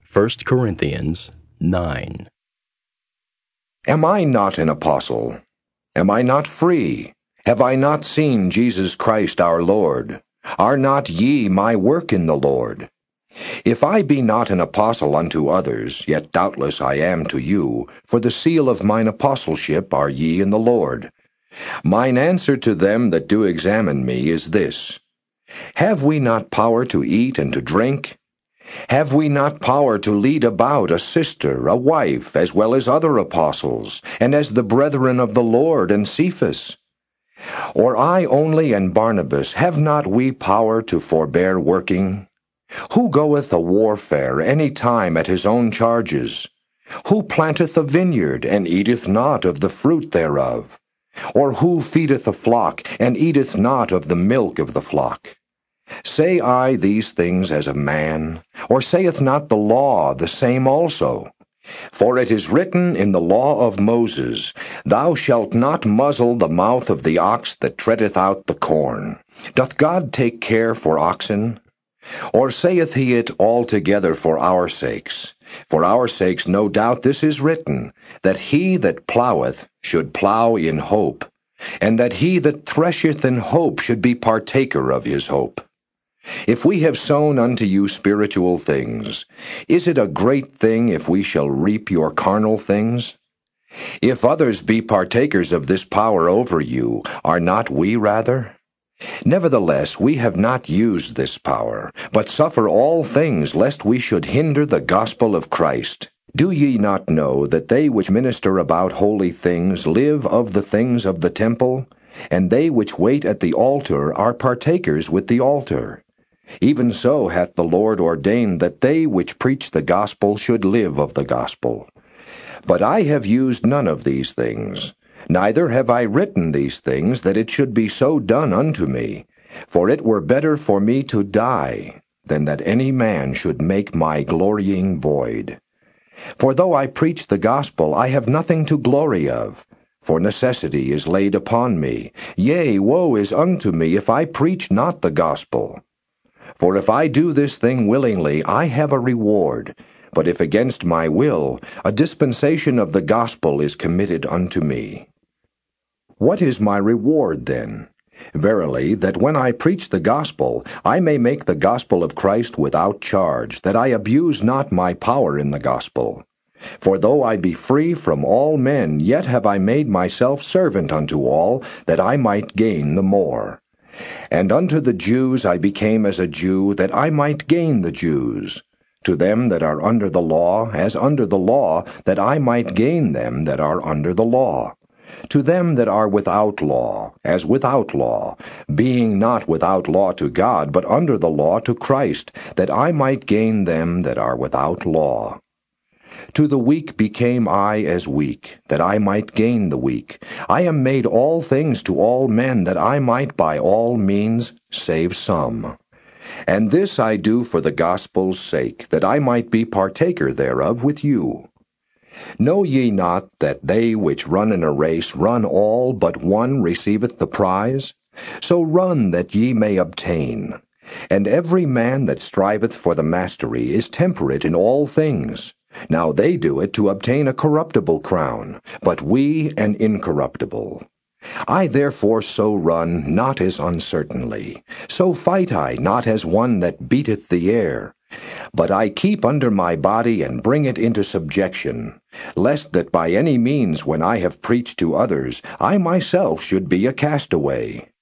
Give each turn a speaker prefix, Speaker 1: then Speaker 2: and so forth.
Speaker 1: 1 Corinthians 9.
Speaker 2: Am I not an apostle? Am I not free? Have I not seen Jesus Christ our Lord? Are not ye my work in the Lord? If I be not an apostle unto others, yet doubtless I am to you, for the seal of mine apostleship are ye in the Lord. Mine answer to them that do examine me is this: Have we not power to eat and to drink? Have we not power to lead about a sister, a wife, as well as other apostles, and as the brethren of the Lord and Cephas? Or I only and Barnabas, have not we power to forbear working? Who goeth a warfare any time at his own charges? Who planteth a vineyard, and eateth not of the fruit thereof? Or who feedeth a flock, and eateth not of the milk of the flock? Say I these things as a man? Or saith not the law the same also? For it is written in the law of Moses, Thou shalt not muzzle the mouth of the ox that treadeth out the corn. Doth God take care for oxen? Or saith he it altogether for our sakes? For our sakes no doubt this is written, that he that ploweth should plow in hope, and that he that thresheth in hope should be partaker of his hope. If we have sown unto you spiritual things, is it a great thing if we shall reap your carnal things? If others be partakers of this power over you, are not we rather? Nevertheless, we have not used this power, but suffer all things lest we should hinder the gospel of Christ. Do ye not know that they which minister about holy things live of the things of the temple? And they which wait at the altar are partakers with the altar. Even so hath the Lord ordained that they which preach the gospel should live of the gospel. But I have used none of these things, neither have I written these things that it should be so done unto me. For it were better for me to die, than that any man should make my glorying void. For though I preach the gospel, I have nothing to glory of, for necessity is laid upon me. Yea, woe is unto me if I preach not the gospel. For if I do this thing willingly, I have a reward. But if against my will, a dispensation of the gospel is committed unto me. What is my reward then? Verily, that when I preach the gospel, I may make the gospel of Christ without charge, that I abuse not my power in the gospel. For though I be free from all men, yet have I made myself servant unto all, that I might gain the more. And unto the Jews I became as a Jew, that I might gain the Jews. To them that are under the law, as under the law, that I might gain them that are under the law. To them that are without law, as without law, being not without law to God, but under the law to Christ, that I might gain them that are without law. To the weak became I as weak, that I might gain the weak. I am made all things to all men, that I might by all means save some. And this I do for the gospel's sake, that I might be partaker thereof with you. Know ye not that they which run in a race run all, but one receiveth the prize? So run that ye may obtain. And every man that striveth for the mastery is temperate in all things. Now they do it to obtain a corruptible crown, but we an incorruptible. I therefore so run, not as uncertainly. So fight I, not as one that beateth the air. But I keep under my body and bring it into subjection, lest that by any means when I have preached to others, I myself should be a castaway.